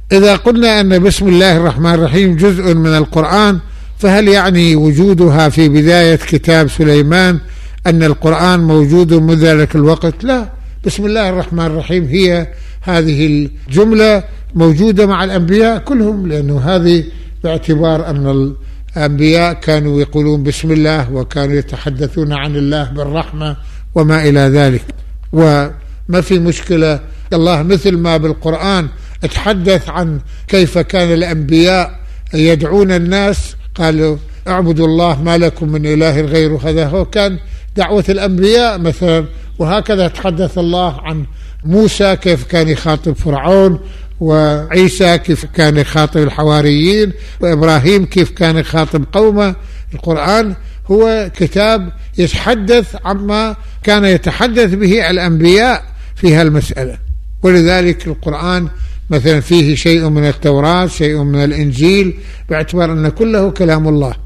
إذا قلنا أن بسم الله الرحمن الرحيم جزء من القرآن، فهل يعني وجودها في بداية كتاب سليمان أن القرآن موجود منذ ذلك الوقت؟ لا، بسم الله الرحمن الرحيم هي هذه الجملة موجودة مع الأنبياء كلهم، لأنه هذه باعتبار أن الأنبياء كانوا يقولون بسم الله وكانوا يتحدثون عن الله بالرحمة وما إلى ذلك، وما في مشكلة. الله مثل ما بالقرآن اتحدث عن كيف كان الأنبياء يدعون الناس، قالوا اعبدوا الله ما لكم من إله غيره، هذا هو كان دعوة الأنبياء مثلا. وهكذا تحدث الله عن موسى كيف كان يخاطب فرعون، وعيسى كيف كان يخاطب الحواريين، وإبراهيم كيف كان يخاطب قومه. القرآن هو كتاب يتحدث عما كان يتحدث به الأنبياء في هالمسألة، ولذلك القرآن مثلا فيه شيء من التوراة، شيء من الإنجيل، باعتبار أن كله كلام الله.